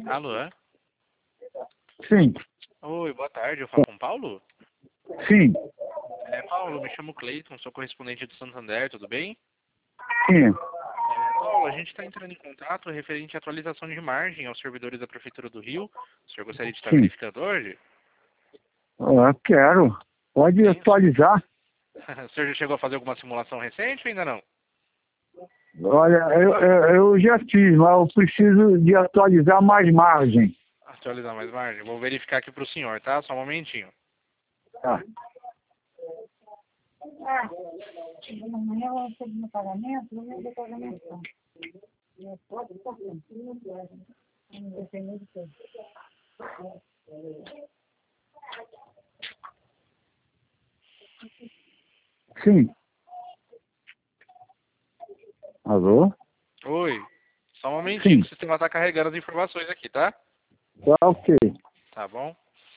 Alô? Sim, Oi, boa tarde. Eu falo com o Paulo? sim, Paulo, me chamo Cleiton, sou correspondente do Santander, tudo bem? sim. Paulo, a gente está entrando em contato referente à atualização de margem aos servidores da Prefeitura do Rio. O senhor gostaria de estar Sim. verificando hoje? Quero. Pode Sim. atualizar. O senhor já chegou a fazer alguma simulação recente ou ainda não? Olha, eu já fiz, mas eu preciso de atualizar mais margem. Atualizar mais margem? Vou verificar aqui para o senhor, tá? Só um momentinho. Tá. Amanhã eu vou fazer meu pagamento, não vou fazer pagamento. Pode estar tranquilo, independente de tudo. Sim. Alô? Oi, só um momentinho Sim. que o sistema está carregando as informações aqui, tá? Tá ok. Tá bom?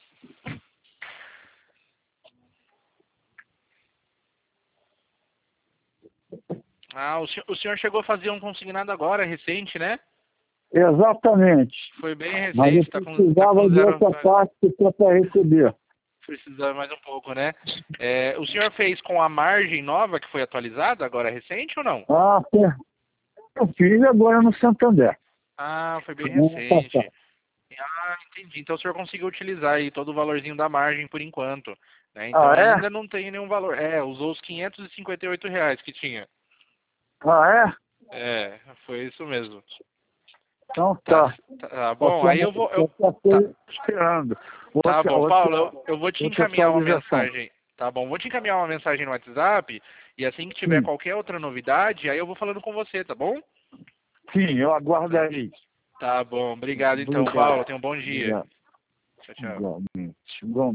Ah, o senhor chegou a fazer um consignado agora, recente, né? Exatamente. Foi bem Mas eu recente, tá precisava com de zero. outra parte para receber. Precisa mais um pouco, né? O senhor fez com a margem nova que foi atualizada, agora recente ou não? Ah, eu fiz agora no Santander. Ah, foi bem Semana passada. recente. Ah, entendi. Então o senhor conseguiu utilizar aí todo o valorzinho da margem por enquanto, né? Então Ah, é? ainda não tem nenhum valor. Usou os R$ 558 que tinha. Ah, é? Foi isso mesmo. Então Tá, tá. tá bom. Aí eu vou. Tá, Esperando. tá bom, Paulo, eu vou te Outra encaminhar uma atualização. mensagem. Tá bom, vou te encaminhar uma mensagem no WhatsApp e assim que tiver Sim, qualquer outra novidade, aí eu vou falando com você, tá bom? sim, eu aguardarei. Tá bom, obrigado então, Obrigado. Paulo. Tenha um bom dia. Obrigado. Tchau, tchau. Igualmente.